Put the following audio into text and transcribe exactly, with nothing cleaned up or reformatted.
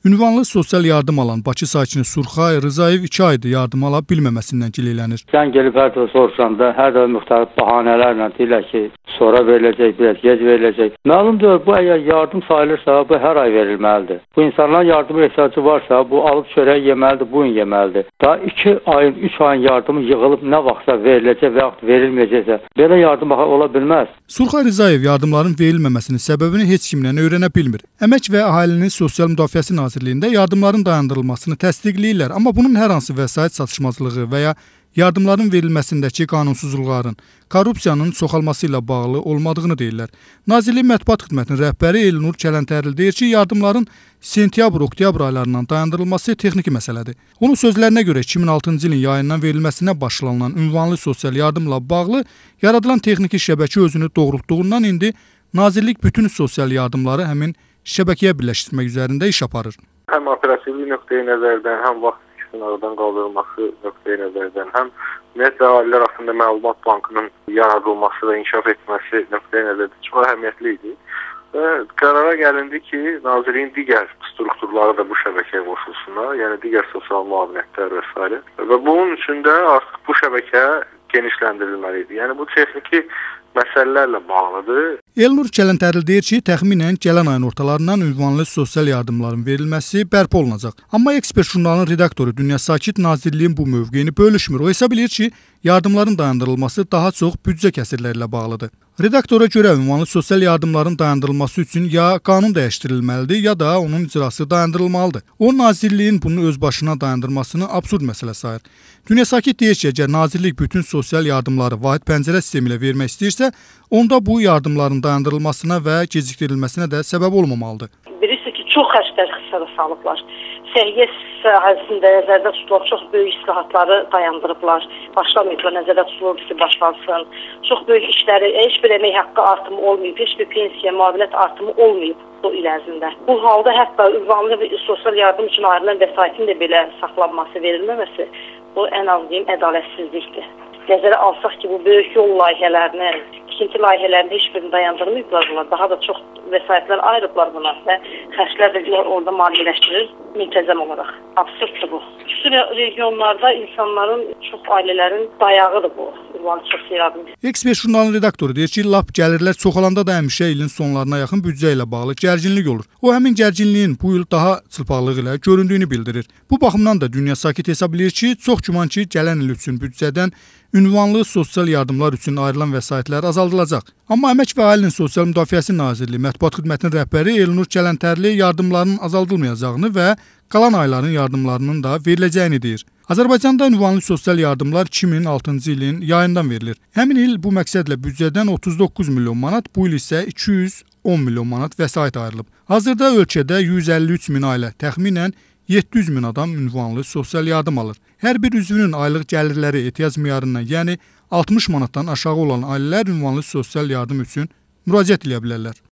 Ünvanlı sosial yardım alan Bakı sakini Surxay Rızayev iki aydır yardım ala bilməməsindən gileylənir. Sən gelib hər dəfə soruşanda hər dəfə müxtəlif bahanələrlə deyirlər ki, sonra veriləcək, biraz gec veriləcək. Məlumdur, bu əgər yardım sayılırsa, bu hər ay verilməlidir. Bu insanların yardıma ehtiyacı varsa, bu alıb çörək yeməlidir, bu gün yeməlidir. Daha iki ayın, üç ayın yardımı yığılıb nə vaxtsa veriləcək və yaxud verilməyəcəksə, belə yardım ola bilməz. Surxay Rızayev yardımların verilməməsinin səbəbini heç kimlə öyrənə bilmir. Əmək və Əhalinin Sosial Müdafiəsi Nazirliyində yardımların dayandırılmasını təsdiqləyirlər, amma bunun hər hansı vəsait çatışmazlığı və ya yardımların verilməsindəki qanunsuzluqların, korrupsiyanın çoxalması ilə bağlı olmadığını deyirlər. Nazirlik Mətbuat Xidmətinin rəhbəri Elnur Kələntərli deyir ki, yardımların sentyabr-oktyabr aylarından dayandırılması texniki məsələdir. Onun sözlərinə görə iki min altıncı ilin yayından verilməsinə başlanılan ünvanlı sosial yardımla bağlı yaradılan texniki şəbəkə özünü doğrultduğundan indi Nazirlik bütün sosial yardımları həmin şəbəkəyə birləşdirmək üzərində iş aparır. Həm operativlik nöqteyi nəzərdən, həm vaxt ikisinin aradan qaldırılması nöqteyi nəzərdən, həm ümumiyyətlə aililər haqqında məlumat bankının yaradılması və inkişaf etməsi nöqteyi nəzərdən çox əhəmiyyətli idi. Və qərara gəlindi ki, Nazirliyin digər strukturları da bu şəbəkəyə qoşulsunlar, yəni digər sosial müavinətlər və s. Və bunun üçün də artıq bu şəbəkə genişləndirilməlidir. Yəni bu texniki məsələlərlə bağlıdır. Elnur Kələntərli deyir ki, təxminən gələn ayın ortalarından ünvanlı sosial yardımların verilməsi bərpa olunacaq. Amma Ekspert jurnalının redaktoru Dünya Sakit Nazirliyin bu mövqeyini bölüşmür. O hesab edir ki, yardımların dayandırılması daha çox büdcə kəsirləri ilə bağlıdır. Redaktora görə ünvanlı sosial yardımların dayandırılması üçün ya qanun dəyişdirilməlidir, ya da onun icrası dayandırılmalıdır. O, Nazirliyin bunu öz başına dayandırmasını absurd məsələ sayır. Dünya Sakit deyir ki, əgər Nazirlik bütün sosial yardımları vahid pəncərə sistemi ilə vermək istəyirsə, onda bu yardımların dayandırılmasına və gecikdirilməsinə də səbəb olmamalıdır. Birisi ki, çox xərcləri xısara salıblar. Səhiyyə sahəsində nəzərdə tutulub, çox böyük islahatları dayandırıblar. Başlamayıblar, nəzərdə tutulur ki, başlansın. Çox böyük işləri, heç bir əmək haqqı artımı olmayıb, heç bir pensiya, müavinət artımı olmayıb bu il ərzində. Bu halda hətta ünvanlı sosial yardım üçün ayrılan vəsaitin də belə saxlanması, verilməməsi, bu ən az deyim, ədalətsizlikdir. Nəzərə alsaq ki, bu böyük yol layihələrini, tikinti layihələrini heç birini dayandırmayıblar bunlar. Daha da çox vəsaitlər ayırıblar buna və xərclər də orada maliyyələşdirir müntəzəm olaraq. Absurddur bu. Bütün regionlarda insanların, çox ailələrin dayağıdır bu. Ünvanlı sosial yardım. Ekspert jurnalının redaktoru deyir ki, lap gəlirlər çoxalanda da həmişə ilin sonlarına yaxın büdcə ilə bağlı gərginlik olur. O, həmin gərginliyin bu il daha çılpaqlığı ilə göründüyünü bildirir. Bu baxımdan da Dünya Sakit hesab edir ki, çox güman ki, gələn il üçün büdcədən ünvanlı sosial yardımlar üçün ayrılan vəsaitlər azaldılacaq. Amma Əmək və Əhalinin Sosial Müdafiəsi Nazirliyi Mətbuat Xidmətinin rəhbəri Elnur Kələntərli yardımların azaldılmayacağını və qalan ayların yardımlarının da veriləcəyini deyir. Azərbaycanda ünvanlı sosial yardımlar iki min altıncı ilin yayından verilir. Həmin il bu məqsədlə büdcədən otuz doqquz milyon manat, bu il isə iki yüz on milyon manat vəsait ayrılıb. Hazırda ölkədə yüz əlli üç min ailə, təxminən yeddi yüz min adam ünvanlı sosial yardım alır. Hər bir üzvünün aylıq gəlirləri ehtiyac miyarından, yəni altmış manatdan aşağı olan ailələr ünvanlı sosial yardım üçün müraciət edə bilərlər.